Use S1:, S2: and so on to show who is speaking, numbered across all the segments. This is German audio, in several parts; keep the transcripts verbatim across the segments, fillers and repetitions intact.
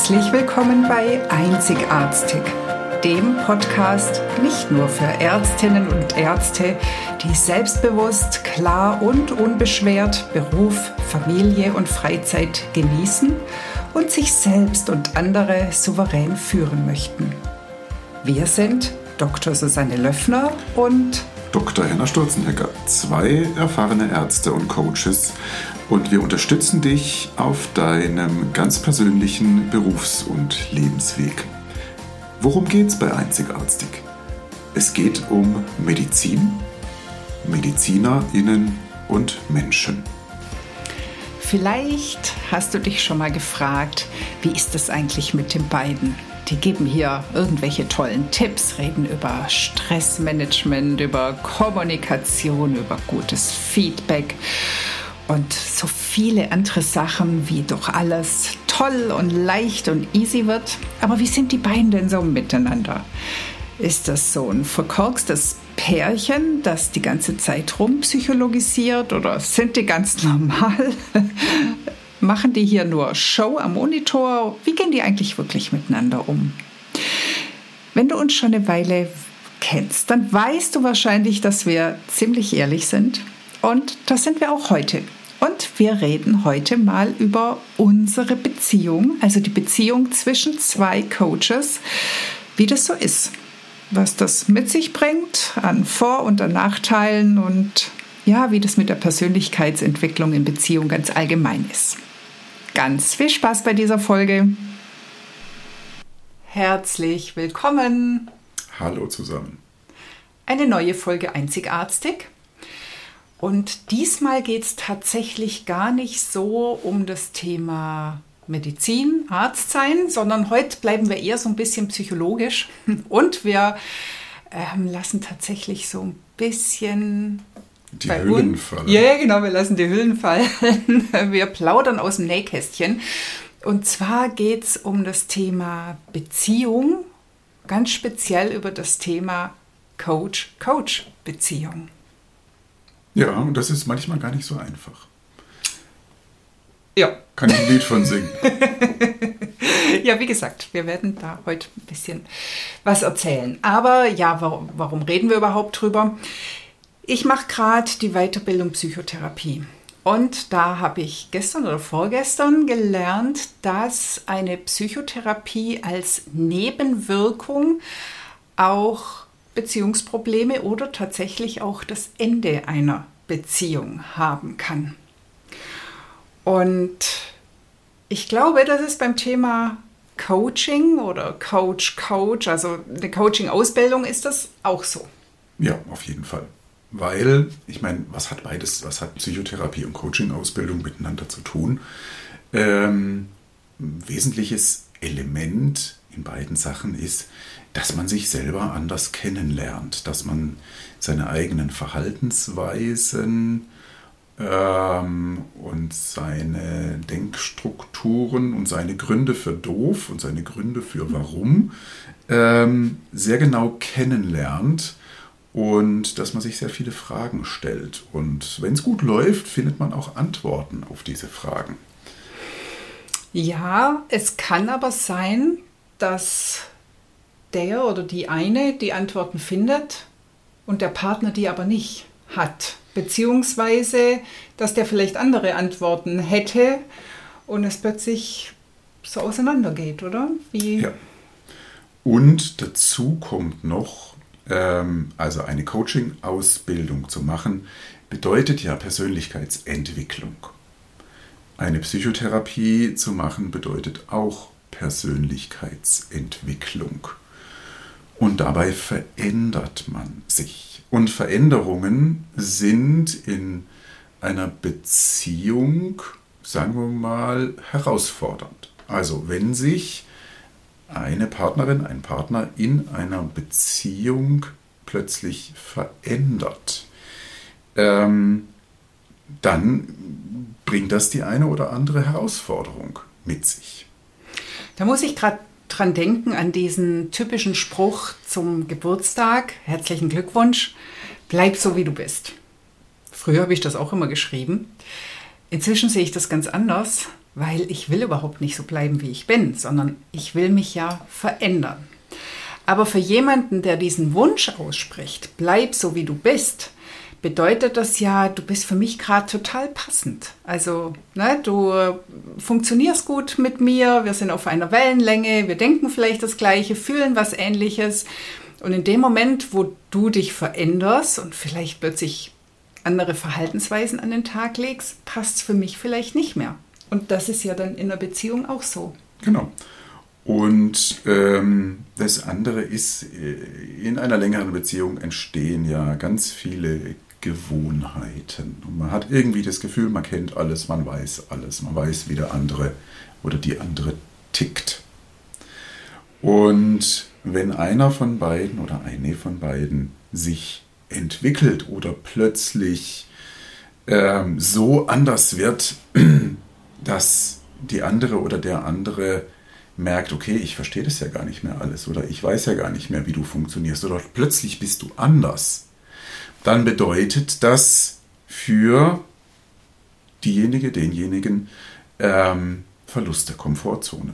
S1: Herzlich willkommen bei Einzigartig, dem Podcast nicht nur für Ärztinnen und Ärzte, die selbstbewusst, klar und unbeschwert Beruf, Familie und Freizeit genießen und sich selbst und andere souverän führen möchten. Wir sind Doktor Susanne Löffner und
S2: Doktor Henna Sturzenegger, zwei erfahrene Ärzte und Coaches, und wir unterstützen dich auf deinem ganz persönlichen Berufs- und Lebensweg. Worum geht's bei Einzigartig? Es geht um Medizin, MedizinerInnen und Menschen.
S1: Vielleicht hast du dich schon mal gefragt, wie ist es eigentlich mit den beiden? Die geben hier irgendwelche tollen Tipps, reden über Stressmanagement, über Kommunikation, über gutes Feedback und so viele andere Sachen, wie doch alles toll und leicht und easy wird. Aber wie sind die beiden denn so miteinander? Ist das so ein verkorkstes Pärchen, das die ganze Zeit rumpsychologisiert, oder sind die ganz normal? Machen die hier nur Show am Monitor? Wie gehen die eigentlich wirklich miteinander um? Wenn du uns schon eine Weile kennst, dann weißt du wahrscheinlich, dass wir ziemlich ehrlich sind. Und das sind wir auch heute. Und wir reden heute mal über unsere Beziehung, also die Beziehung zwischen zwei Coaches, wie das so ist, was das mit sich bringt an Vor- und an Nachteilen und ja, wie das mit der Persönlichkeitsentwicklung in Beziehung ganz allgemein ist. Ganz viel Spaß bei dieser Folge. Herzlich willkommen.
S2: Hallo zusammen.
S1: Eine neue Folge Einzigartig. Und diesmal geht es tatsächlich gar nicht so um das Thema Medizin, Arzt sein, sondern heute bleiben wir eher so ein bisschen psychologisch. Und wir ähm, lassen tatsächlich so ein bisschen...
S2: Die Hüllen fallen.
S1: Ja, genau, wir lassen die Hüllen fallen. Wir plaudern aus dem Nähkästchen. Und zwar geht es um das Thema Beziehung, ganz speziell über das Thema Coach-Coach-Beziehung.
S2: Ja, und das ist manchmal gar nicht so einfach.
S1: Ja.
S2: Kann ich ein Lied von singen.
S1: Ja, wie gesagt, wir werden da heute ein bisschen was erzählen. Aber ja, warum, warum reden wir überhaupt drüber? Ich mache gerade die Weiterbildung Psychotherapie. Und da habe ich gestern oder vorgestern gelernt, dass eine Psychotherapie als Nebenwirkung auch Beziehungsprobleme oder tatsächlich auch das Ende einer Beziehung haben kann. Und ich glaube, das ist beim Thema Coaching oder Coach-Coach, also eine Coaching-Ausbildung, ist das auch so.
S2: Ja, auf jeden Fall. Weil, ich meine, was hat beides, was hat Psychotherapie und Coaching-Ausbildung miteinander zu tun? Ähm, ein wesentliches Element in beiden Sachen ist, dass man sich selber anders kennenlernt, dass man seine eigenen Verhaltensweisen ähm, und seine Denkstrukturen und seine Gründe für doof und seine Gründe für warum ähm, sehr genau kennenlernt und dass man sich sehr viele Fragen stellt. Und wenn es gut läuft, findet man auch Antworten auf diese Fragen.
S1: Ja, es kann aber sein, dass der oder die eine die Antworten findet und der Partner die aber nicht hat. Beziehungsweise, dass der vielleicht andere Antworten hätte und es plötzlich so auseinandergeht, oder? Wie?
S2: Ja. Und dazu kommt noch, ähm, also eine Coaching-Ausbildung zu machen, bedeutet ja Persönlichkeitsentwicklung. Eine Psychotherapie zu machen bedeutet auch Persönlichkeitsentwicklung. Und dabei verändert man sich. Und Veränderungen sind in einer Beziehung, sagen wir mal, herausfordernd. Also wenn sich eine Partnerin, ein Partner in einer Beziehung plötzlich verändert, ähm, dann bringt das die eine oder andere Herausforderung mit sich.
S1: Da muss ich gerade dran denken an diesen typischen Spruch zum Geburtstag. Herzlichen Glückwunsch, bleib so wie du bist. Früher habe ich das auch immer geschrieben. Inzwischen sehe ich das ganz anders, weil ich will überhaupt nicht so bleiben, wie ich bin, sondern ich will mich ja verändern. Aber für jemanden, der diesen Wunsch ausspricht, bleib so wie du bist, bedeutet das ja, du bist für mich gerade total passend. Also ne, du funktionierst gut mit mir, wir sind auf einer Wellenlänge, wir denken vielleicht das Gleiche, fühlen was Ähnliches. Und in dem Moment, wo du dich veränderst und vielleicht plötzlich andere Verhaltensweisen an den Tag legst, passt es für mich vielleicht nicht mehr. Und das ist ja dann in einer Beziehung auch so.
S2: Genau. Und ähm, das andere ist, in einer längeren Beziehung entstehen ja ganz viele Gewohnheiten. Und man hat irgendwie das Gefühl, man kennt alles, man weiß alles, man weiß, wie der andere oder die andere tickt. Und wenn einer von beiden oder eine von beiden sich entwickelt oder plötzlich ähm, so anders wird, dass die andere oder der andere merkt, okay, ich verstehe das ja gar nicht mehr alles oder ich weiß ja gar nicht mehr, wie du funktionierst oder plötzlich bist du anders, dann bedeutet das für diejenige, denjenigen ähm, Verlust der Komfortzone.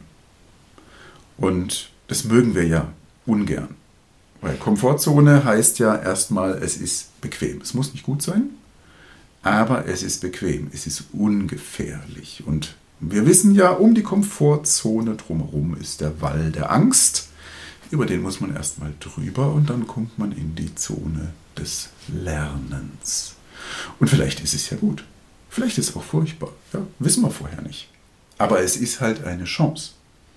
S2: Und das mögen wir ja ungern. Weil Komfortzone heißt ja erstmal, es ist bequem. Es muss nicht gut sein, aber es ist bequem. Es ist ungefährlich. Und wir wissen ja, um die Komfortzone drumherum ist der Wall der Angst. Über den muss man erstmal drüber und dann kommt man in die Zone des Lernens. Und vielleicht ist es ja gut. Vielleicht ist es auch furchtbar. Ja, wissen wir vorher nicht. Aber es ist halt eine Chance.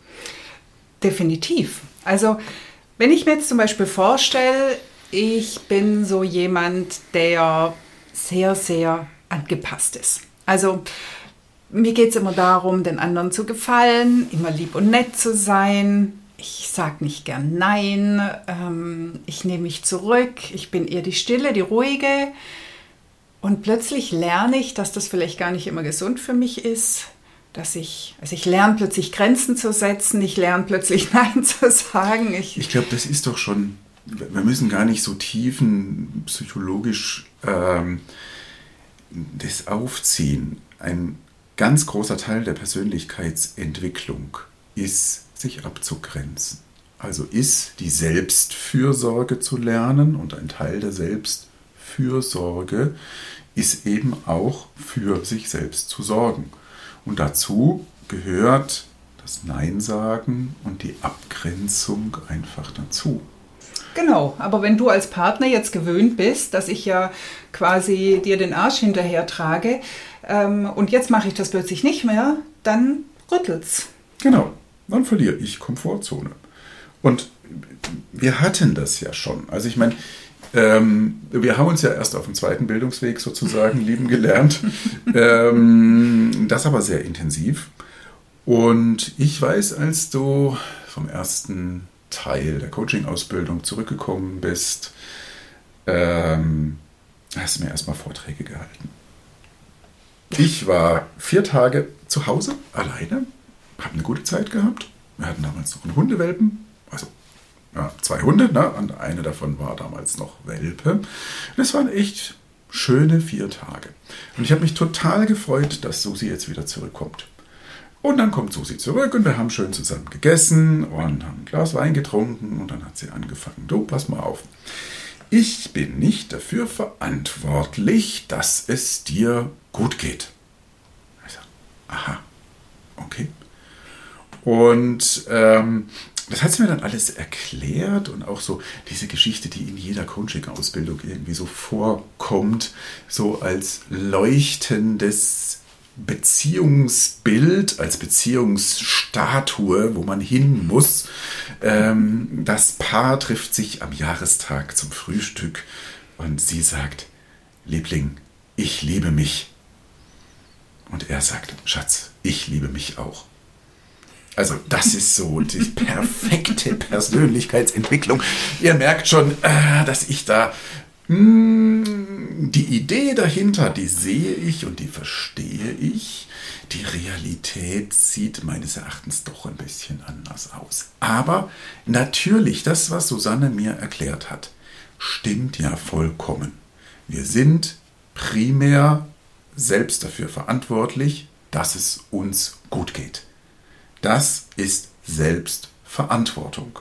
S1: Definitiv. Also, wenn ich mir jetzt zum Beispiel vorstelle, ich bin so jemand, der sehr, sehr angepasst ist. Also, mir geht es immer darum, den anderen zu gefallen, immer lieb und nett zu sein. Ich sage nicht gern Nein, ähm, ich nehme mich zurück, ich bin eher die Stille, die Ruhige. Und plötzlich lerne ich, dass das vielleicht gar nicht immer gesund für mich ist. Dass ich, also ich lerne plötzlich Grenzen zu setzen, ich lerne plötzlich Nein zu sagen. Ich,
S2: ich glaube, das ist doch schon, wir müssen gar nicht so tiefen psychologisch ähm, das aufziehen. Ein ganz großer Teil der Persönlichkeitsentwicklung ist, sich abzugrenzen. Also ist die Selbstfürsorge zu lernen und ein Teil der Selbstfürsorge ist eben auch für sich selbst zu sorgen. Und dazu gehört das Nein sagen und die Abgrenzung einfach dazu.
S1: Genau, aber wenn du als Partner jetzt gewöhnt bist, dass ich ja quasi dir den Arsch hinterher trage ähm, und jetzt mache ich das plötzlich nicht mehr, dann rüttelt's.
S2: Genau, dann verliere ich Komfortzone. Und wir hatten das ja schon. Also ich meine, ähm, wir haben uns ja erst auf dem zweiten Bildungsweg sozusagen lieben gelernt. ähm, das aber sehr intensiv. Und ich weiß, als du vom ersten Teil der Coaching-Ausbildung zurückgekommen bist, ähm, hast du mir erstmal Vorträge gehalten. Ich war vier Tage zu Hause, alleine, habe eine gute Zeit gehabt. Wir hatten damals noch einen Hundewelpen, also ja, zwei Hunde, ne? Und eine davon war damals noch Welpe. Das waren echt schöne vier Tage. Und ich habe mich total gefreut, dass Susi jetzt wieder zurückkommt. Und dann kommt Susi zurück und wir haben schön zusammen gegessen und haben ein Glas Wein getrunken und dann hat sie angefangen. Du, pass mal auf. Ich bin nicht dafür verantwortlich, dass es dir gut geht. Ich sage, aha, okay. Und ähm, das hat sie mir dann alles erklärt und auch so diese Geschichte, die in jeder Coaching-Ausbildung irgendwie so vorkommt, so als leuchtendes Beziehungsbild, als Beziehungsstatue, wo man hin muss. Ähm, das Paar trifft sich am Jahrestag zum Frühstück und sie sagt, Liebling, ich liebe mich. Und er sagt, Schatz, ich liebe mich auch. Also das ist so die perfekte Persönlichkeitsentwicklung. Ihr merkt schon, äh, dass ich da mh, die Idee dahinter, die sehe ich und die verstehe ich. Die Realität sieht meines Erachtens doch ein bisschen anders aus. Aber natürlich, das, was Susanne mir erklärt hat, stimmt ja vollkommen. Wir sind primär selbst dafür verantwortlich, dass es uns gut geht. Das ist Selbstverantwortung.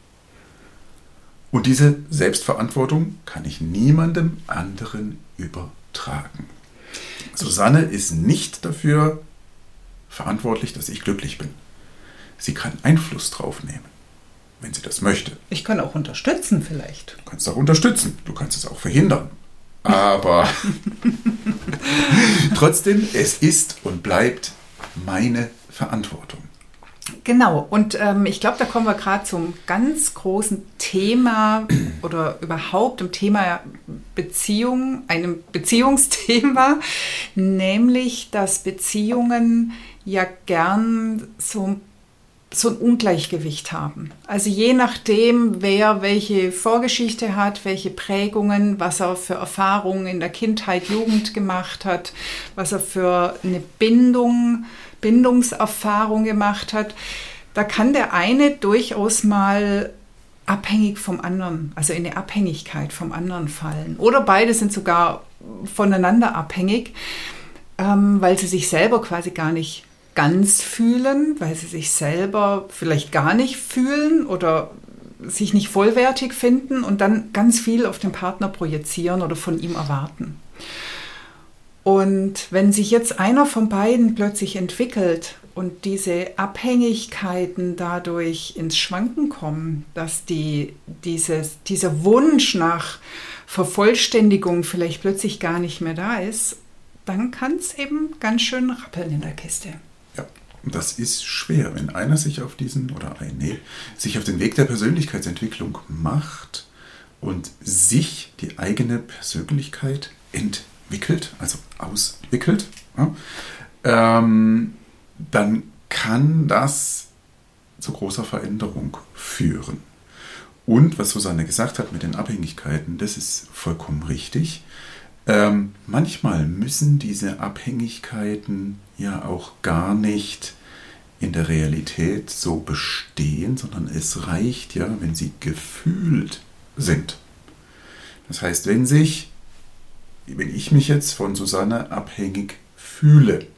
S2: Und diese Selbstverantwortung kann ich niemandem anderen übertragen. Susanne ist nicht dafür verantwortlich, dass ich glücklich bin. Sie kann Einfluss drauf nehmen, wenn sie das möchte.
S1: Ich kann auch unterstützen vielleicht.
S2: Du kannst auch unterstützen, du kannst es auch verhindern. Aber trotzdem, es ist und bleibt meine Verantwortung.
S1: Genau, und ähm, ich glaube, da kommen wir gerade zum ganz großen Thema oder überhaupt im Thema Beziehung, einem Beziehungsthema, nämlich, dass Beziehungen ja gern so, so ein Ungleichgewicht haben. Also je nachdem, wer welche Vorgeschichte hat, welche Prägungen, was er für Erfahrungen in der Kindheit, Jugend gemacht hat, was er für eine Bindung Bindungserfahrung gemacht hat, da kann der eine durchaus mal abhängig vom anderen, also in eine Abhängigkeit vom anderen fallen. Oder beide sind sogar voneinander abhängig, ähm, weil sie sich selber quasi gar nicht ganz fühlen, weil sie sich selber vielleicht gar nicht fühlen oder sich nicht vollwertig finden und dann ganz viel auf den Partner projizieren oder von ihm erwarten. Und wenn sich jetzt einer von beiden plötzlich entwickelt und diese Abhängigkeiten dadurch ins Schwanken kommen, dass die, dieses, dieser Wunsch nach Vervollständigung vielleicht plötzlich gar nicht mehr da ist, dann kann es eben ganz schön rappeln in der Kiste.
S2: Ja, das ist schwer, wenn einer sich auf diesen, oder eine, sich auf den Weg der Persönlichkeitsentwicklung macht und sich die eigene Persönlichkeit entwickelt. Entwickelt, also auswickelt, ja, ähm, dann kann das zu großer Veränderung führen. Und was Susanne gesagt hat mit den Abhängigkeiten, das ist vollkommen richtig. Ähm, manchmal müssen diese Abhängigkeiten ja auch gar nicht in der Realität so bestehen, sondern es reicht ja, wenn sie gefühlt sind. Das heißt, wenn sich wenn ich mich jetzt von Susanne abhängig fühle,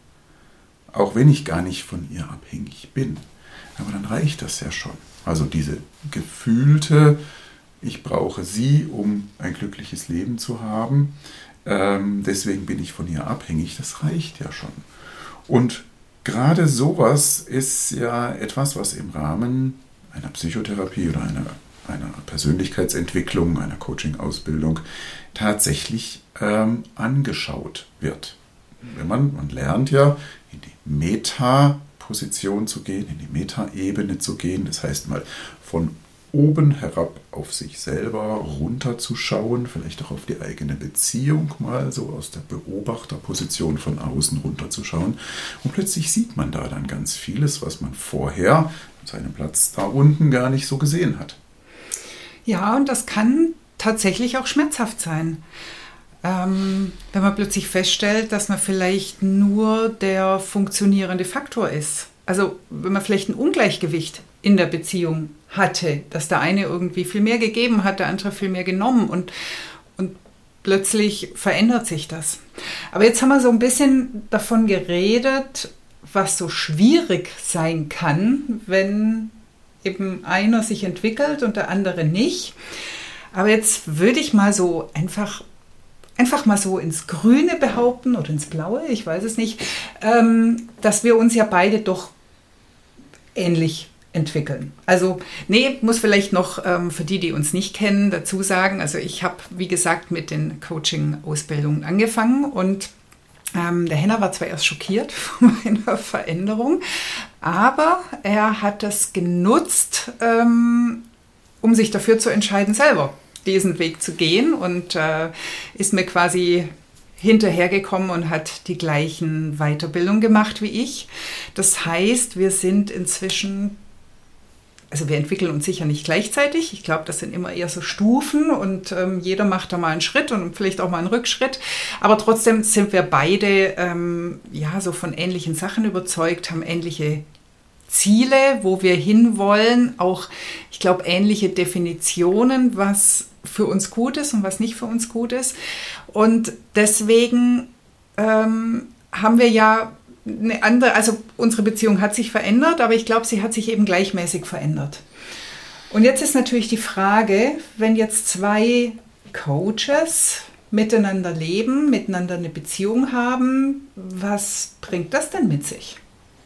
S2: auch wenn ich gar nicht von ihr abhängig bin, aber dann reicht das ja schon. Also diese gefühlte, ich brauche sie, um ein glückliches Leben zu haben, ähm, deswegen bin ich von ihr abhängig, das reicht ja schon. Und gerade sowas ist ja etwas, was im Rahmen einer Psychotherapie oder einer einer Persönlichkeitsentwicklung, einer Coaching-Ausbildung tatsächlich ähm, angeschaut wird. Wenn man, man lernt ja, in die Meta-Position zu gehen, in die Meta-Ebene zu gehen, das heißt mal von oben herab auf sich selber runterzuschauen, vielleicht auch auf die eigene Beziehung mal so aus der Beobachterposition von außen runterzuschauen. Und plötzlich sieht man da dann ganz vieles, was man vorher an seinem Platz da unten gar nicht so gesehen hat.
S1: Ja, und das kann tatsächlich auch schmerzhaft sein. Ähm, wenn man plötzlich feststellt, dass man vielleicht nur der funktionierende Faktor ist. Also wenn man vielleicht ein Ungleichgewicht in der Beziehung hatte, dass der eine irgendwie viel mehr gegeben hat, der andere viel mehr genommen und, und plötzlich verändert sich das. Aber jetzt haben wir so ein bisschen davon geredet, was so schwierig sein kann, wenn eben einer sich entwickelt und der andere nicht. Aber jetzt würde ich mal so einfach, einfach mal so ins Grüne behaupten oder ins Blaue, ich weiß es nicht, ähm, dass wir uns ja beide doch ähnlich entwickeln. Also, nee, muss vielleicht noch ähm, für die, die uns nicht kennen, dazu sagen, also ich habe, wie gesagt, mit den Coaching-Ausbildungen angefangen und Ähm, der Henner war zwar erst schockiert von meiner Veränderung, aber er hat das genutzt, ähm, um sich dafür zu entscheiden, selber diesen Weg zu gehen und äh, ist mir quasi hinterhergekommen und hat die gleichen Weiterbildungen gemacht wie ich. Das heißt, wir sind inzwischen, also wir entwickeln uns sicher nicht gleichzeitig. Ich glaube, das sind immer eher so Stufen und ähm, jeder macht da mal einen Schritt und vielleicht auch mal einen Rückschritt. Aber trotzdem sind wir beide ähm, ja so von ähnlichen Sachen überzeugt, haben ähnliche Ziele, wo wir hinwollen, auch, ich glaube, ähnliche Definitionen, was für uns gut ist und was nicht für uns gut ist. Und deswegen ähm, haben wir ja eine andere, also unsere Beziehung hat sich verändert, aber ich glaube, sie hat sich eben gleichmäßig verändert. Und jetzt ist natürlich die Frage, wenn jetzt zwei Coaches miteinander leben, miteinander eine Beziehung haben, was bringt das denn mit sich?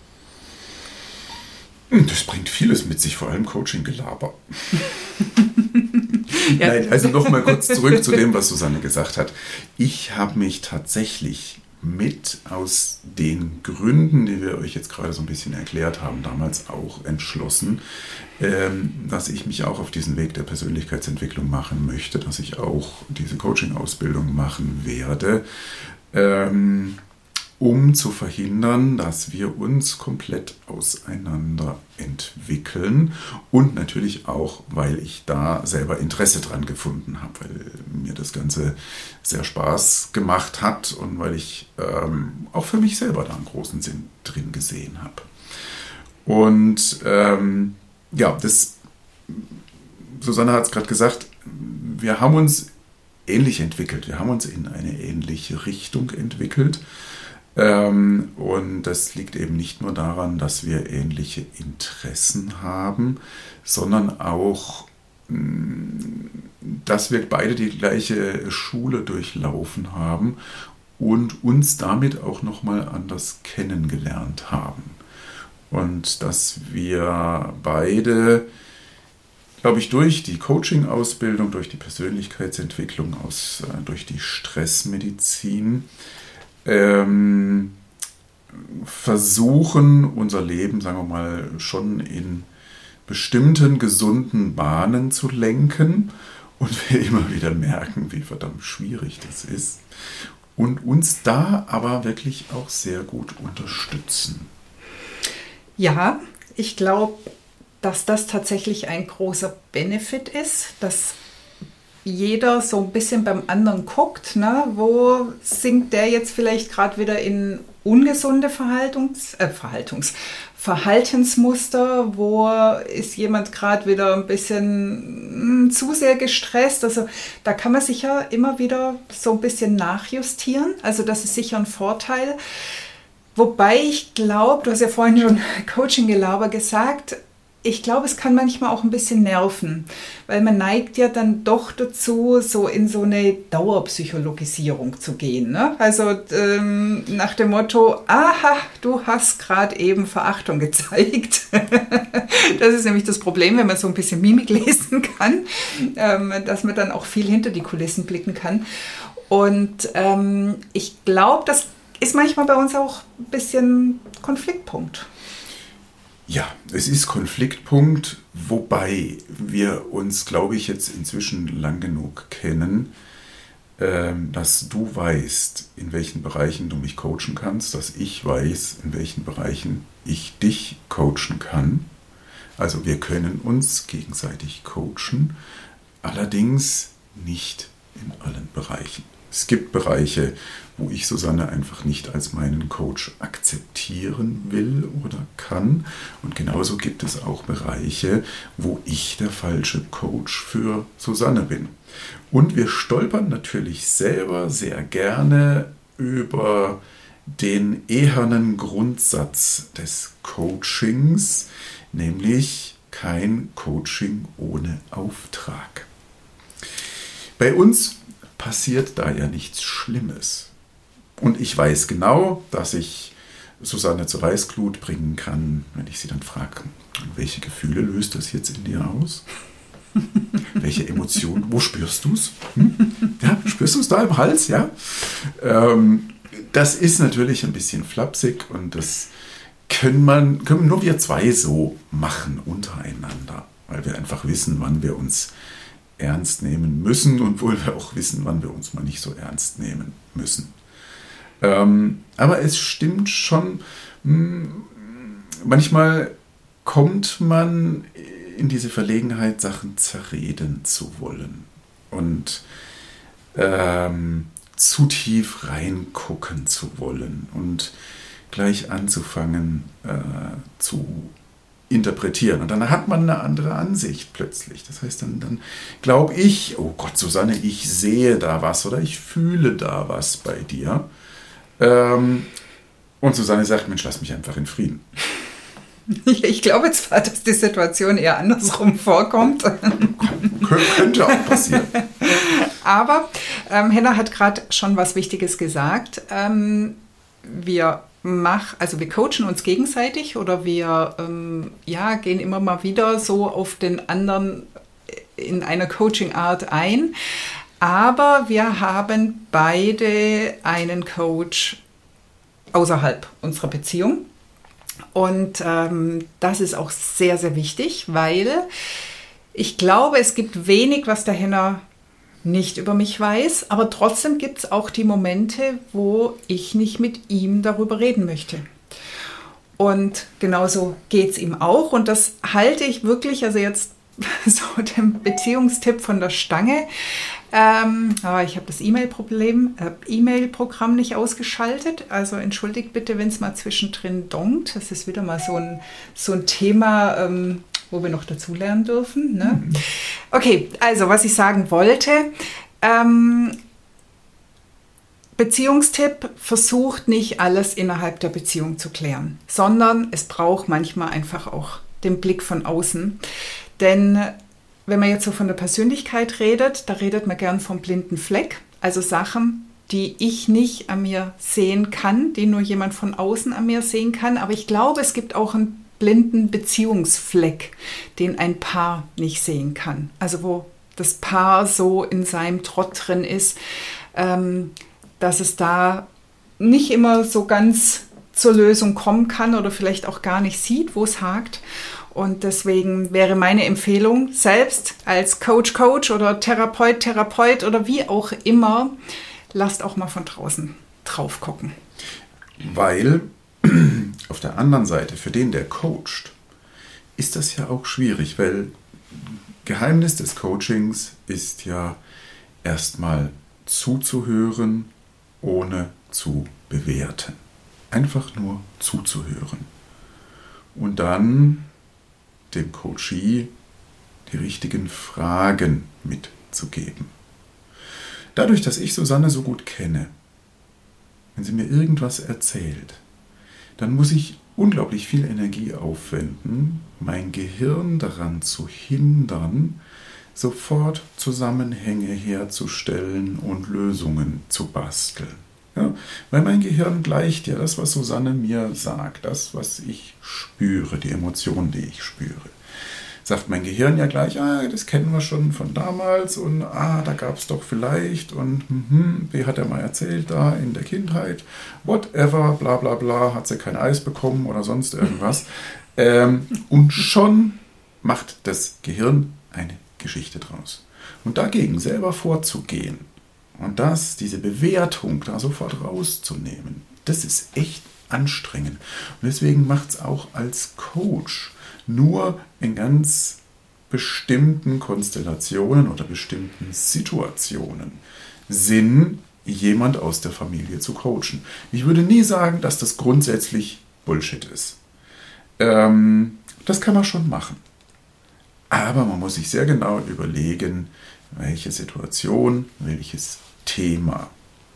S2: Das bringt vieles mit sich, vor allem Coaching-Gelaber. Ja. Nein, also nochmal kurz zurück zu dem, was Susanne gesagt hat. Ich habe mich tatsächlich mit aus den Gründen, die wir euch jetzt gerade so ein bisschen erklärt haben, damals auch entschlossen, ähm, dass ich mich auch auf diesen Weg der Persönlichkeitsentwicklung machen möchte, dass ich auch diese Coaching-Ausbildung machen werde, ähm, um zu verhindern, dass wir uns komplett auseinander entwickeln und natürlich auch, weil ich da selber Interesse dran gefunden habe, weil mir das Ganze sehr Spaß gemacht hat und weil ich ähm, auch für mich selber da einen großen Sinn drin gesehen habe. Und ähm, ja, das, Susanne hat es gerade gesagt, wir haben uns ähnlich entwickelt, wir haben uns in eine ähnliche Richtung entwickelt. Und das liegt eben nicht nur daran, dass wir ähnliche Interessen haben, sondern auch, dass wir beide die gleiche Schule durchlaufen haben und uns damit auch nochmal anders kennengelernt haben. Und dass wir beide, glaube ich, durch die Coaching-Ausbildung, durch die Persönlichkeitsentwicklung, aus, durch die Stressmedizin, Ähm, versuchen, unser Leben, sagen wir mal, schon in bestimmten gesunden Bahnen zu lenken und wir immer wieder merken, wie verdammt schwierig das ist und uns da aber wirklich auch sehr gut unterstützen.
S1: Ja, ich glaube, dass das tatsächlich ein großer Benefit ist, dass jeder so ein bisschen beim anderen guckt, ne? Wo sinkt der jetzt vielleicht gerade wieder in ungesunde Verhaltungs, äh, Verhaltungs, Verhaltensmuster, wo ist jemand gerade wieder ein bisschen mh, zu sehr gestresst. Also da kann man sicher immer wieder so ein bisschen nachjustieren, also das ist sicher ein Vorteil. Wobei ich glaube, du hast ja vorhin schon Coaching-Gelaber gesagt, ich glaube, es kann manchmal auch ein bisschen nerven, weil man neigt ja dann doch dazu, so in so eine Dauerpsychologisierung zu gehen. Ne? Also ähm, nach dem Motto, aha, du hast gerade eben Verachtung gezeigt. Das ist nämlich das Problem, wenn man so ein bisschen Mimik lesen kann, ähm, dass man dann auch viel hinter die Kulissen blicken kann. Und ähm, ich glaube, das ist manchmal bei uns auch ein bisschen Konfliktpunkt.
S2: Ja, es ist Konfliktpunkt, wobei wir uns, glaube ich, jetzt inzwischen lang genug kennen, ähm, dass du weißt, in welchen Bereichen du mich coachen kannst, dass ich weiß, in welchen Bereichen ich dich coachen kann. Also wir können uns gegenseitig coachen, allerdings nicht in allen Bereichen. Es gibt Bereiche, wo ich Susanne einfach nicht als meinen Coach akzeptieren will oder kann. Und genauso gibt es auch Bereiche, wo ich der falsche Coach für Susanne bin. Und wir stolpern natürlich selber sehr gerne über den ehernen Grundsatz des Coachings, nämlich kein Coaching ohne Auftrag. Bei uns passiert da ja nichts Schlimmes. Und ich weiß genau, dass ich Susanne zur Weißglut bringen kann, wenn ich sie dann frage, welche Gefühle löst das jetzt in dir aus? Welche Emotionen? Wo spürst du es? Hm? Ja, spürst du es da im Hals? Ja. Ähm, das ist natürlich ein bisschen flapsig und das können, man, können nur wir zwei so machen untereinander, weil wir einfach wissen, wann wir uns ernst nehmen müssen und wohl wir auch wissen, wann wir uns mal nicht so ernst nehmen müssen. Ähm, aber es stimmt schon, mh, manchmal kommt man in diese Verlegenheit, Sachen zerreden zu wollen und ähm, zu tief reingucken zu wollen und gleich anzufangen äh, zu interpretieren. Und dann hat man eine andere Ansicht plötzlich. Das heißt, dann, dann glaube ich, oh Gott, Susanne, ich sehe da was oder ich fühle da was bei dir. Ähm, Und Susanne sagt, Mensch, lass mich einfach in Frieden.
S1: Ich glaube zwar, dass die Situation eher andersrum vorkommt.
S2: Könnte auch passieren.
S1: Aber ähm, Henna hat gerade schon was Wichtiges gesagt. Ähm, wir mach, also wir coachen uns gegenseitig oder wir ähm, ja, gehen immer mal wieder so auf den anderen in einer Coaching-Art ein. Aber wir haben beide einen Coach außerhalb unserer Beziehung. Und ähm, das ist auch sehr, sehr wichtig, weil ich glaube, es gibt wenig, was der Henna nicht über mich weiß, aber trotzdem gibt es auch die Momente, wo ich nicht mit ihm darüber reden möchte. Und genauso geht es ihm auch. Und das halte ich wirklich, also jetzt so den Beziehungstipp von der Stange. Ähm, aber ich habe das E-Mail-Problem, äh, E-Mail-Programm nicht ausgeschaltet. Also entschuldigt bitte, wenn es mal zwischendrin donkt. Das ist wieder mal so ein, so ein Thema, ähm, wo wir noch dazulernen dürfen. Ne? Mhm. Okay, also was ich sagen wollte. Ähm, Beziehungstipp, versucht nicht alles innerhalb der Beziehung zu klären, sondern es braucht manchmal einfach auch den Blick von außen. Denn wenn man jetzt so von der Persönlichkeit redet, da redet man gern vom blinden Fleck, also Sachen, die ich nicht an mir sehen kann, die nur jemand von außen an mir sehen kann. Aber ich glaube, es gibt auch einen blinden Beziehungsfleck, den ein Paar nicht sehen kann. Also wo das Paar so in seinem Trott drin ist, ähm, dass es da nicht immer so ganz zur Lösung kommen kann oder vielleicht auch gar nicht sieht, wo es hakt. Und deswegen wäre meine Empfehlung, selbst als Coach, Coach oder Therapeut, Therapeut oder wie auch immer, lasst auch mal von draußen drauf gucken.
S2: Weil auf der anderen Seite, für den, der coacht, ist das ja auch schwierig, weil Geheimnis des Coachings ist ja erstmal zuzuhören, ohne zu bewerten. Einfach nur zuzuhören. Und dann dem Coachee die richtigen Fragen mitzugeben. Dadurch, dass ich Susanne so gut kenne, wenn sie mir irgendwas erzählt, dann muss ich unglaublich viel Energie aufwenden, mein Gehirn daran zu hindern, sofort Zusammenhänge herzustellen und Lösungen zu basteln. Ja, weil mein Gehirn gleicht ja das, was Susanne mir sagt, das, was ich spüre, die Emotionen, die ich spüre. Sagt mein Gehirn ja gleich, ah, das kennen wir schon von damals und ah, da gab es doch vielleicht und hm, wie hat er mal erzählt, da in der Kindheit, whatever, bla bla bla, hat sie kein Eis bekommen oder sonst irgendwas. ähm, und schon macht das Gehirn eine Geschichte draus. Und dagegen selber vorzugehen, und das, diese Bewertung da sofort rauszunehmen, das ist echt anstrengend. Und deswegen macht es auch als Coach nur in ganz bestimmten Konstellationen oder bestimmten Situationen Sinn, jemand aus der Familie zu coachen. Ich würde nie sagen, dass das grundsätzlich Bullshit ist. Ähm, das kann man schon machen. Aber man muss sich sehr genau überlegen, welche Situation, welches Thema.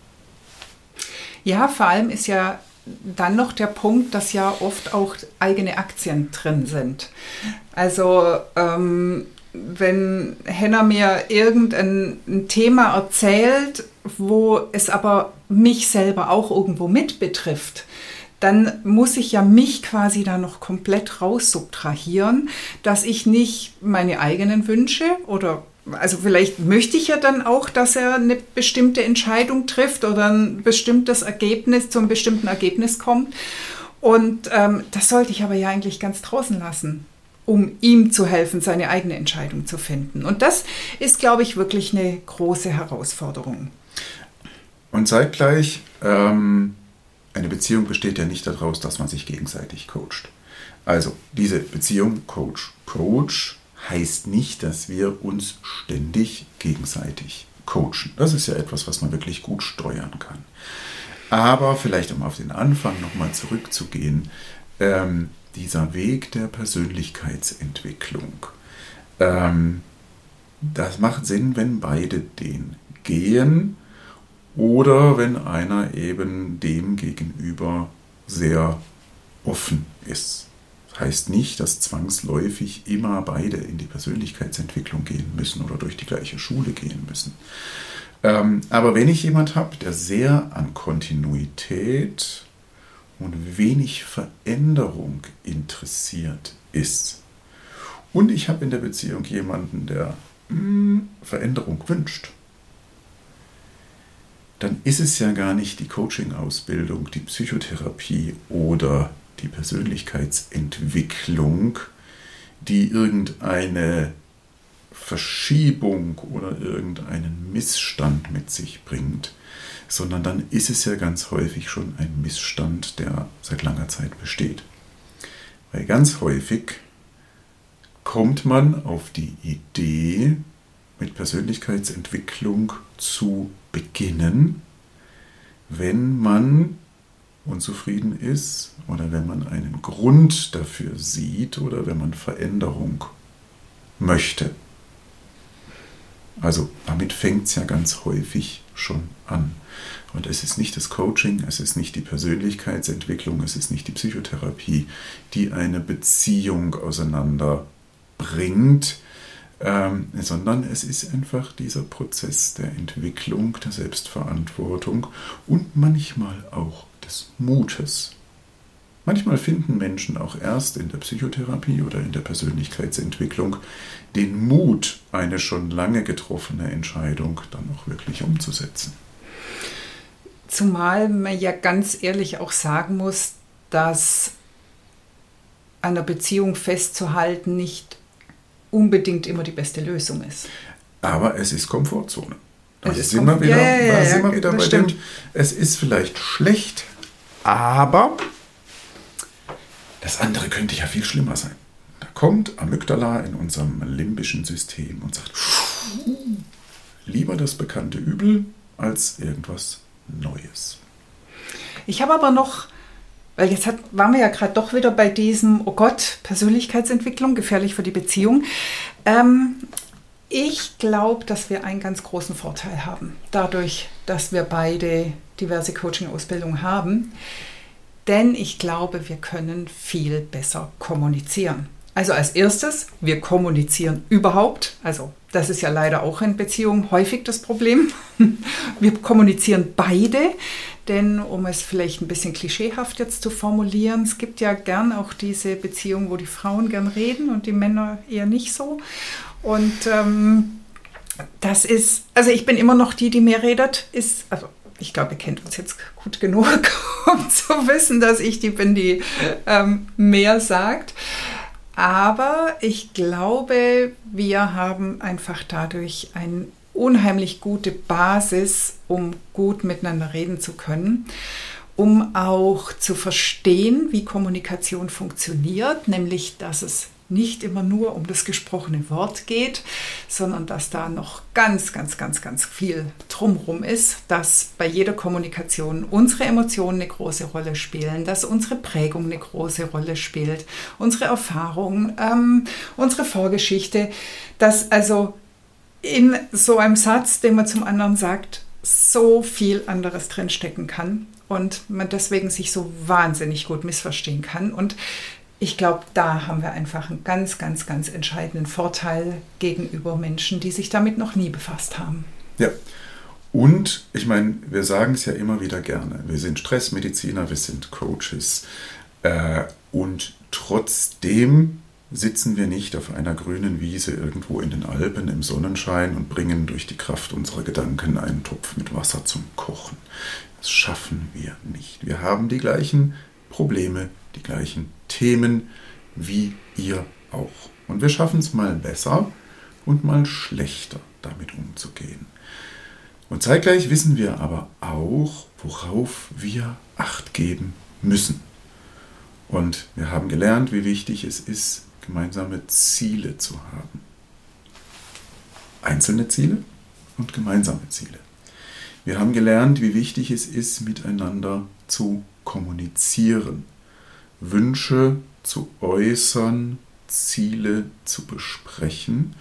S1: Ja, vor allem ist ja dann noch der Punkt, dass ja oft auch eigene Aktien drin sind. Also ähm, wenn Henna mir irgendein ein Thema erzählt, wo es aber mich selber auch irgendwo mit betrifft, dann muss ich ja mich quasi da noch komplett raussubtrahieren, dass ich nicht meine eigenen Wünsche oder also vielleicht möchte ich ja dann auch, dass er eine bestimmte Entscheidung trifft oder ein bestimmtes Ergebnis, zu einem bestimmten Ergebnis kommt. Und ähm, das sollte ich aber ja eigentlich ganz draußen lassen, um ihm zu helfen, seine eigene Entscheidung zu finden. Und das ist, glaube ich, wirklich eine große Herausforderung.
S2: Und zeitgleich, ähm, eine Beziehung besteht ja nicht daraus, dass man sich gegenseitig coacht. Also diese Beziehung Coach-Coach heißt nicht, dass wir uns ständig gegenseitig coachen. Das ist ja etwas, was man wirklich gut steuern kann. Aber vielleicht, um auf den Anfang nochmal zurückzugehen, ähm, dieser Weg der Persönlichkeitsentwicklung, ähm, das macht Sinn, wenn beide den gehen oder wenn einer eben dem gegenüber sehr offen ist. Das heißt nicht, dass zwangsläufig immer beide in die Persönlichkeitsentwicklung gehen müssen oder durch die gleiche Schule gehen müssen. Ähm, aber wenn ich jemand habe, der sehr an Kontinuität und wenig Veränderung interessiert ist und ich habe in der Beziehung jemanden, der mh, Veränderung wünscht, dann ist es ja gar nicht die Coaching-Ausbildung, die Psychotherapie oder die Persönlichkeitsentwicklung, die irgendeine Verschiebung oder irgendeinen Missstand mit sich bringt, sondern dann ist es ja ganz häufig schon ein Missstand, der seit langer Zeit besteht. Weil ganz häufig kommt man auf die Idee, mit Persönlichkeitsentwicklung zu beginnen, wenn man unzufrieden ist oder wenn man einen Grund dafür sieht oder wenn man Veränderung möchte. Also damit fängt es ja ganz häufig schon an. Und es ist nicht das Coaching, es ist nicht die Persönlichkeitsentwicklung, es ist nicht die Psychotherapie, die eine Beziehung auseinanderbringt, ähm, sondern es ist einfach dieser Prozess der Entwicklung, der Selbstverantwortung und manchmal auch des Mutes. Manchmal finden Menschen auch erst in der Psychotherapie oder in der Persönlichkeitsentwicklung den Mut, eine schon lange getroffene Entscheidung dann auch wirklich umzusetzen.
S1: Zumal man ja ganz ehrlich auch sagen muss, dass an einer Beziehung festzuhalten nicht unbedingt immer die beste Lösung ist.
S2: Aber es ist Komfortzone. Da
S1: ist
S2: sind wir wieder,
S1: ja, ja, ja,
S2: da sind wir wieder bei
S1: stimmt.
S2: dem, es ist vielleicht schlecht, aber das andere könnte ja viel schlimmer sein. Da kommt Amygdala in unserem limbischen System und sagt, lieber das bekannte Übel als irgendwas Neues.
S1: Ich habe aber noch, weil jetzt hat, waren wir ja gerade doch wieder bei diesem, oh Gott, Persönlichkeitsentwicklung, gefährlich für die Beziehung. Ähm, ich glaube, dass wir einen ganz großen Vorteil haben, dadurch, dass wir beide diverse Coaching-Ausbildungen haben. Denn ich glaube, wir können viel besser kommunizieren. Also als erstes, wir kommunizieren überhaupt. Also das ist ja leider auch in Beziehungen häufig das Problem. Wir kommunizieren beide, denn um es vielleicht ein bisschen klischeehaft jetzt zu formulieren, es gibt ja gern auch diese Beziehungen, wo die Frauen gern reden und die Männer eher nicht so. Und ähm, das ist, also ich bin immer noch die, die mehr redet, ist, also ich glaube, ihr kennt uns jetzt gut genug, um zu wissen, dass ich die bin, die ähm, mehr sagt. Aber ich glaube, wir haben einfach dadurch eine unheimlich gute Basis, um gut miteinander reden zu können, um auch zu verstehen, wie Kommunikation funktioniert, nämlich, dass es nicht immer nur um das gesprochene Wort geht, sondern dass da noch ganz, ganz, ganz, ganz viel drumherum ist, dass bei jeder Kommunikation unsere Emotionen eine große Rolle spielen, dass unsere Prägung eine große Rolle spielt, unsere Erfahrung, ähm, unsere Vorgeschichte, dass also in so einem Satz, den man zum anderen sagt, so viel anderes drinstecken kann und man deswegen sich so wahnsinnig gut missverstehen kann. Und ich glaube, da haben wir einfach einen ganz, ganz, ganz entscheidenden Vorteil gegenüber Menschen, die sich damit noch nie befasst haben.
S2: Ja, und ich meine, wir sagen es ja immer wieder gerne, wir sind Stressmediziner, wir sind Coaches äh, und trotzdem sitzen wir nicht auf einer grünen Wiese irgendwo in den Alpen im Sonnenschein und bringen durch die Kraft unserer Gedanken einen Topf mit Wasser zum Kochen. Das schaffen wir nicht. Wir haben die gleichen Probleme, die gleichen Themen wie ihr auch. Und wir schaffen es mal besser und mal schlechter, damit umzugehen. Und zeitgleich wissen wir aber auch, worauf wir Acht geben müssen. Und wir haben gelernt, wie wichtig es ist, gemeinsame Ziele zu haben. Einzelne Ziele und gemeinsame Ziele. Wir haben gelernt, wie wichtig es ist, miteinander zu kommunizieren, Wünsche zu äußern, Ziele zu besprechen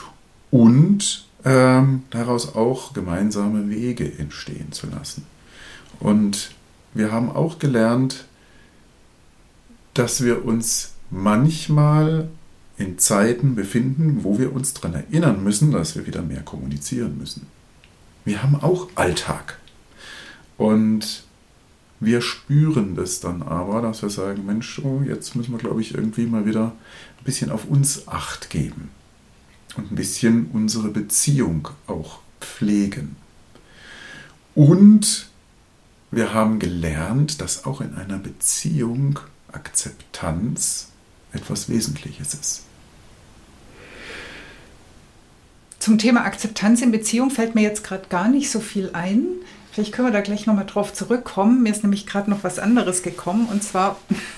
S2: und ähm, daraus auch gemeinsame Wege entstehen zu lassen. Und wir haben auch gelernt, dass wir uns manchmal in Zeiten befinden, wo wir uns daran erinnern müssen, dass wir wieder mehr kommunizieren müssen. Wir haben auch Alltag. Und wir spüren das dann aber, dass wir sagen, Mensch, oh, jetzt müssen wir, glaube ich, irgendwie mal wieder ein bisschen auf uns Acht geben und ein bisschen unsere Beziehung auch pflegen. Und wir haben gelernt, dass auch in einer Beziehung Akzeptanz etwas Wesentliches ist.
S1: Zum Thema Akzeptanz in Beziehung fällt mir jetzt gerade gar nicht so viel ein. Vielleicht können wir da gleich nochmal drauf zurückkommen. Mir ist nämlich gerade noch was anderes gekommen. Und zwar,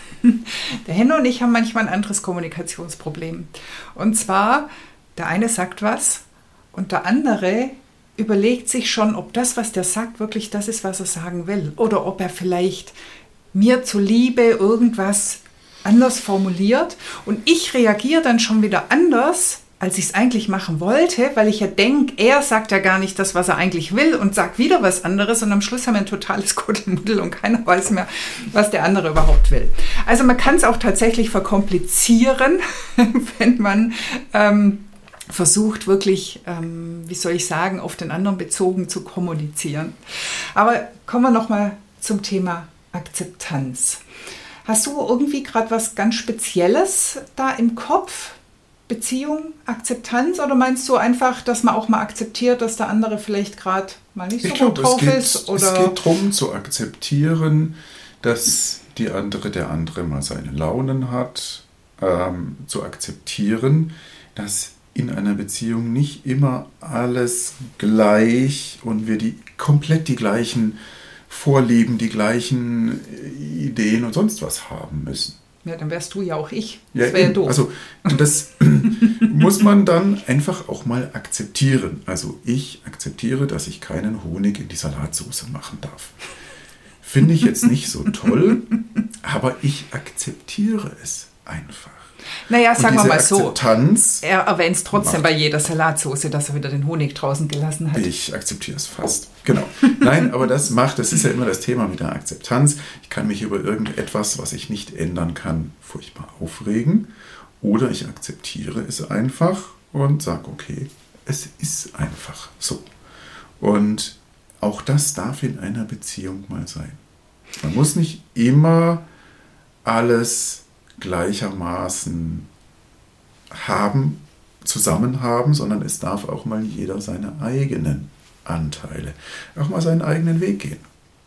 S1: der Henno und ich haben manchmal ein anderes Kommunikationsproblem. Und zwar, der eine sagt was und der andere überlegt sich schon, ob das, was der sagt, wirklich das ist, was er sagen will. Oder ob er vielleicht mir zuliebe irgendwas anders formuliert. Und ich reagiere dann schon wieder anders, als ich es eigentlich machen wollte, weil ich ja denke, er sagt ja gar nicht das, was er eigentlich will und sagt wieder was anderes und am Schluss haben wir ein totales Kuddelmuddel und keiner weiß mehr, was der andere überhaupt will. Also man kann es auch tatsächlich verkomplizieren, wenn man ähm, versucht wirklich, ähm, wie soll ich sagen, auf den anderen bezogen zu kommunizieren. Aber kommen wir nochmal zum Thema Akzeptanz. Hast du irgendwie gerade was ganz Spezielles da im Kopf? Beziehung, Akzeptanz, oder meinst du einfach, dass man auch mal akzeptiert, dass der andere vielleicht gerade mal nicht so
S2: ich glaub,
S1: gut drauf
S2: es geht,
S1: ist? Oder?
S2: Es geht darum zu akzeptieren, dass die andere, der andere mal seine Launen hat, ähm, zu akzeptieren, dass in einer Beziehung nicht immer alles gleich und wir die komplett die gleichen Vorlieben, die gleichen Ideen und sonst was haben müssen.
S1: Ja, dann wärst du ja auch ich.
S2: Das
S1: ja, wäre ja doof.
S2: Also das muss man dann einfach auch mal akzeptieren. Also ich akzeptiere, dass ich keinen Honig in die Salatsauce machen darf. Finde ich jetzt nicht so toll, aber ich akzeptiere es einfach.
S1: Naja, sagen wir mal so,
S2: Akzeptanz
S1: er erwähnt es trotzdem bei jeder Salatsauce, dass er wieder den Honig draußen gelassen hat.
S2: Ich akzeptiere es fast, genau. Nein, aber das macht, das ist ja immer das Thema mit der Akzeptanz. Ich kann mich über irgendetwas, was ich nicht ändern kann, furchtbar aufregen. Oder ich akzeptiere es einfach und sage, okay, es ist einfach so. Und auch das darf in einer Beziehung mal sein. Man muss nicht immer alles gleichermaßen haben, zusammen haben, sondern es darf auch mal jeder seine eigenen Anteile, auch mal seinen eigenen Weg gehen.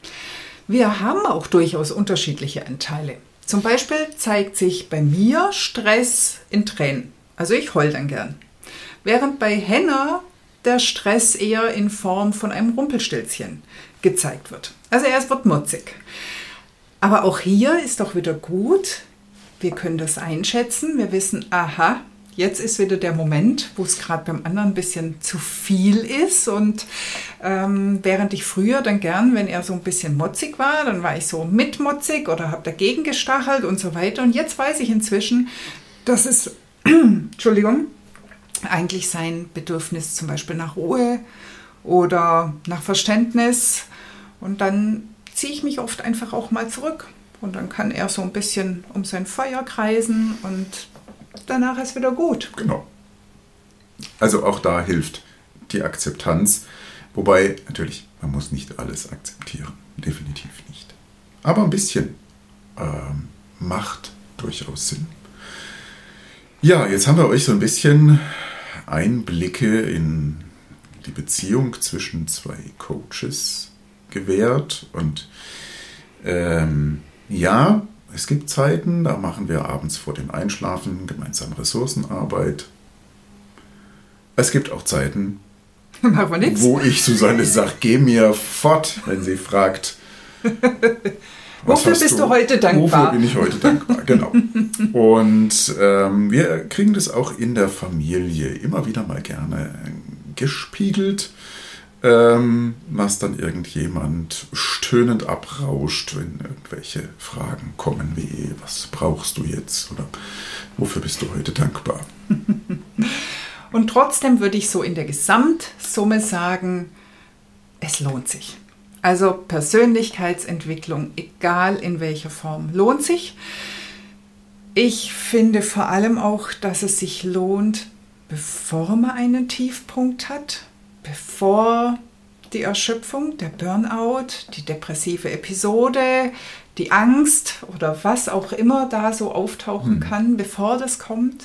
S1: Wir haben auch durchaus unterschiedliche Anteile. Zum Beispiel zeigt sich bei mir Stress in Tränen. Also ich heul dann gern. Während bei Henna der Stress eher in Form von einem Rumpelstilzchen gezeigt wird. Also er wird mutzig. Aber auch hier ist doch wieder gut, wir können das einschätzen. Wir wissen, aha, jetzt ist wieder der Moment, wo es gerade beim anderen ein bisschen zu viel ist. Und ähm, während ich früher dann gern, wenn er so ein bisschen motzig war, dann war ich so mitmotzig oder habe dagegen gestachelt und so weiter. Und jetzt weiß ich inzwischen, dass es, Entschuldigung, eigentlich sein Bedürfnis zum Beispiel nach Ruhe oder nach Verständnis. Und dann ziehe ich mich oft einfach auch mal zurück. Und dann kann er so ein bisschen um sein Feuer kreisen und danach ist wieder gut.
S2: Genau. Also auch da hilft die Akzeptanz. Wobei, natürlich, man muss nicht alles akzeptieren. Definitiv nicht. Aber ein bisschen ähm, macht durchaus Sinn. Ja, jetzt haben wir euch so ein bisschen Einblicke in die Beziehung zwischen zwei Coaches gewährt. Und ähm, ja, es gibt Zeiten, da machen wir abends vor dem Einschlafen gemeinsam Ressourcenarbeit. Es gibt auch Zeiten, wo ich Susanne sage, geh mir fort, wenn sie fragt,
S1: wofür bist du, du heute dankbar?
S2: Wofür bin ich heute dankbar, genau. Und ähm, wir kriegen das auch in der Familie immer wieder mal gerne gespiegelt, ähm, was dann irgendjemand stöhnend abrauscht, wenn irgendwelche Fragen kommen wie, was brauchst du jetzt oder wofür bist du heute dankbar?
S1: Und trotzdem würde ich so in der Gesamtsumme sagen, es lohnt sich. Also Persönlichkeitsentwicklung, egal in welcher Form, lohnt sich. Ich finde vor allem auch, dass es sich lohnt, bevor man einen Tiefpunkt hat, bevor die Erschöpfung, der Burnout, die depressive Episode, die Angst oder was auch immer da so auftauchen hm. kann, bevor das kommt.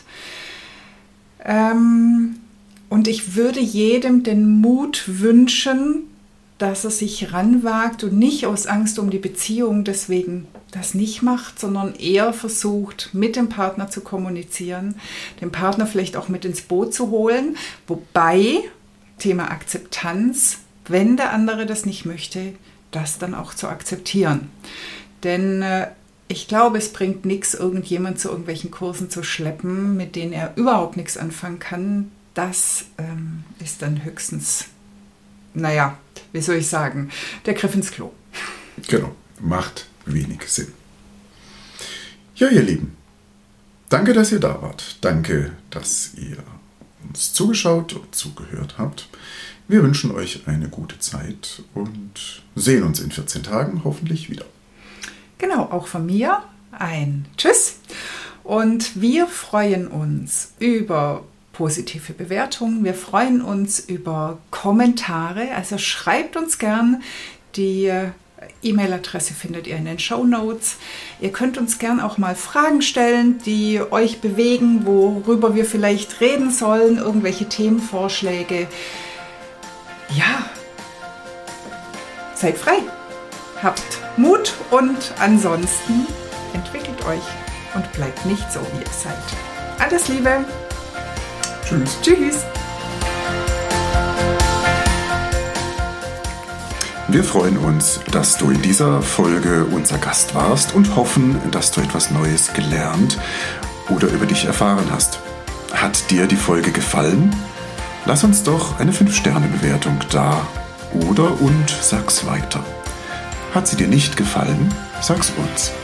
S1: Ähm, und ich würde jedem den Mut wünschen, dass er sich ranwagt und nicht aus Angst um die Beziehung deswegen das nicht macht, sondern eher versucht, mit dem Partner zu kommunizieren, den Partner vielleicht auch mit ins Boot zu holen, wobei Thema Akzeptanz, wenn der andere das nicht möchte, das dann auch zu akzeptieren. Denn äh, ich glaube, es bringt nichts, irgendjemand zu irgendwelchen Kursen zu schleppen, mit denen er überhaupt nichts anfangen kann. Das ähm, ist dann höchstens, naja, wie soll ich sagen, der Griff ins Klo.
S2: Genau, macht wenig Sinn. Ja, ihr Lieben, danke, dass ihr da wart. Danke, dass ihr uns zugeschaut und zugehört habt. Wir wünschen euch eine gute Zeit und sehen uns in vierzehn Tagen hoffentlich wieder.
S1: Genau, auch von mir ein Tschüss. Und wir freuen uns über positive Bewertungen. Wir freuen uns über Kommentare. Also schreibt uns gern. Die E-Mail-Adresse findet ihr in den Shownotes. Ihr könnt uns gern auch mal Fragen stellen, die euch bewegen, worüber wir vielleicht reden sollen, irgendwelche Themenvorschläge. Ja, seid frei, habt Mut und ansonsten entwickelt euch und bleibt nicht so, wie ihr seid. Alles Liebe.
S2: Tschüss.
S1: Tschüss.
S2: Wir freuen uns, dass du in dieser Folge unser Gast warst und hoffen, dass du etwas Neues gelernt oder über dich erfahren hast. Hat dir die Folge gefallen? Lass uns doch eine fünf Sterne Bewertung da oder und sag's weiter. Hat sie dir nicht gefallen? Sag's uns.